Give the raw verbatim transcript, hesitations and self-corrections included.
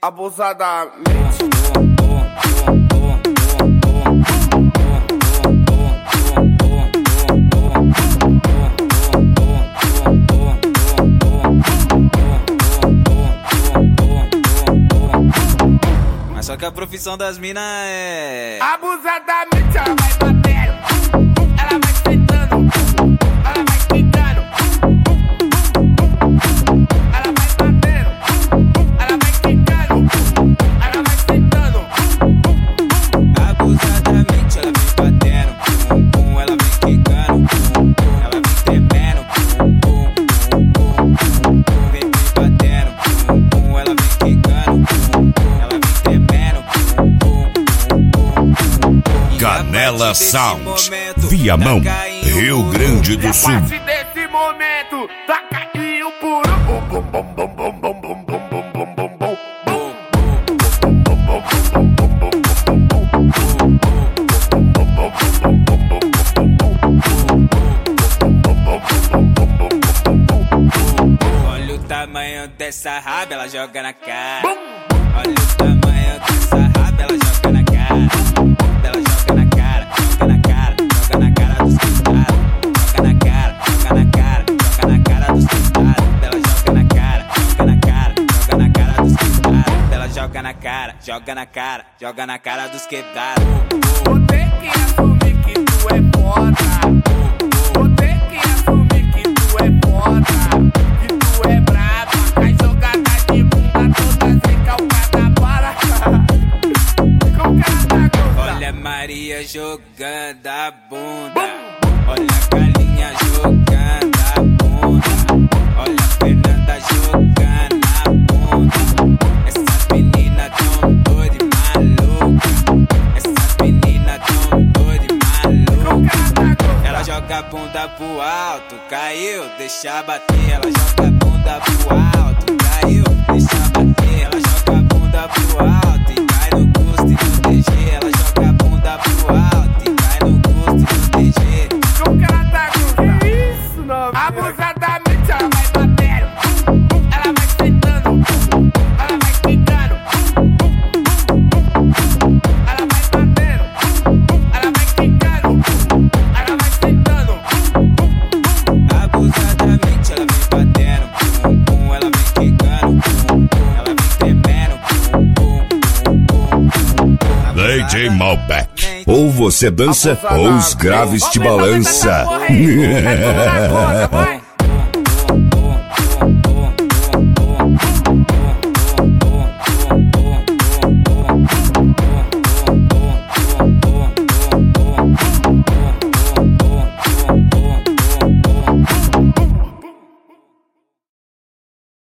Abusadamente. Mas só que a profissão das minas é abusadamente. Ela vai batendo, ela vai sentando, ela vai quicando, ela vai batendo, ela vai quicando, ela vai sentando. Abusadamente ela vem batendo, pum, pum, ela vem quicando, pum, pum, ela vem tremendo, pum, pum, pum, pum, pum, vem batendo, pum, pum, ela vem quicando, pum, pum, ela vem tremendo, pum, pum, pum, pum. Canela Sound, Viamão, Rio Grande do Sul. A partir desse momento, toca aqui o puro bum bum bum bum bum bum bum bum bum bum bum bum. Olha o tamanho dessa raba, ela joga na cara. Olha o tamanho dessa raba, ela joga na cara. Ela joga na cara, joga na cara, joga na cara dos pintados. Joga na cara, joga na cara, joga na cara dos pintados. Ela joga na cara, joga na cara, joga na cara dos pintados. Ela joga na cara, joga na cara, joga na cara dos quebrados. Vou ter que assumir que tu é foda. Vou ter que assumir que tu é foda. Que tu é brava, faz jogada de bunda toda recalcada para. Com cara da gota. Olha a Maria jogando a bunda. Olha a Galinha jogando a bunda. Olha a Fernanda jogando a bunda. Essas meninas tão doidas e malucas. Essas meninas tão doidas e malucas. Ela joga a bunda pro alto, caiu, deixa bater. Ela joga a bunda pro alto, caiu, deixa bater. Ela joga a bunda pro alto e cai no custo e no T G. Ela joga a bunda pro alto e cai no custo e no T G. Com cara da gota. Que isso, não? Abusadamente ela vai batendo, ela vai sentando, ela vai quicando, ela vai batendo, ela vai quicando, ela vai sentando. Abusadamente ela vem batendo, pum, pum, ela vem quicando, pum, pum, ela vem tremendo, pum, pum, pum, pum, pum. D J Malbec, ou você dança ou os graves te balança. Vai, vai, vai, vai, vai, vai.